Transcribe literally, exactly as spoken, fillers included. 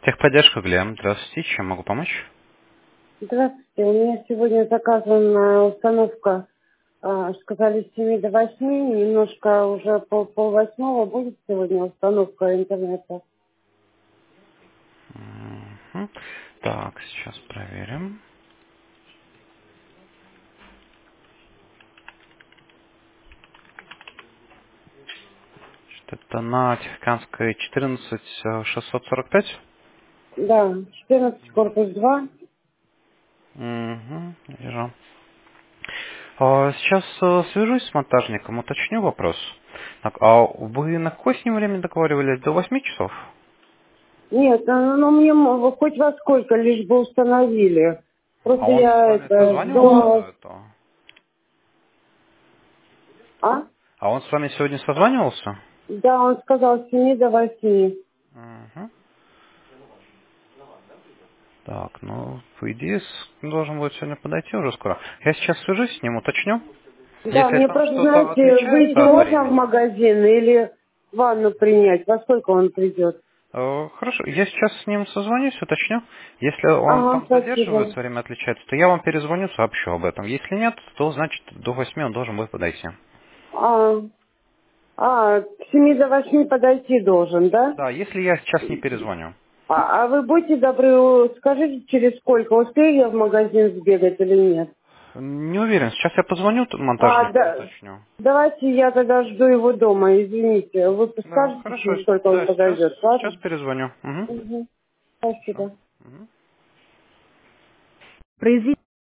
Техподдержка, Глеб. Здравствуйте, чем могу помочь? Здравствуйте, у меня сегодня заказана установка, а, сказали с семи до восьми, немножко уже пол, пол восьмого будет сегодня установка интернета. Мгм. Так, сейчас проверим. Значит, это на Тихоокеанской четырнадцать шестьсот сорок пять. Да, четырнадцать корпус два. Угу, вижу. А, Сейчас э, свяжусь с монтажником, уточню вопрос. Так, а вы на какое с ним время договаривались? До восьми часов? Нет, ну, ну, мне м- хоть во сколько, лишь бы установили. А Просто он с я вами это созванивался до думала, этого? а? А он с вами сегодня созванивался? Да, он сказал с семи до восьми. Угу. Так, ну, по идее, с- должен будет сегодня подойти уже скоро. Я сейчас свяжусь с ним, уточню. Да, Если мне там просто, что-то знаете, выйти отличается от можно в времени. магазин или ванну принять? Во сколько он придет? э, Хорошо, я сейчас с ним созвонюсь, уточню. Если он Ага, там спасибо. задерживается, время отличается, то я вам перезвоню, сообщу об этом. Если нет, то значит до восьми он должен будет подойти. А, а, с семи до восьми подойти должен, да? Да, если я сейчас не перезвоню. А, а вы будьте добры, у- скажите, через сколько, успею я в магазин сбегать или нет? Не уверен, сейчас я позвоню т- А, монтажнику, да, уточню. давайте я тогда жду его дома, извините. Вы Да, подскажете, хорошо, через сколько он да, сейчас, подойдет, сейчас ладно? перезвоню. Угу. Угу. Хорошо. Спасибо. Мгм. Произвести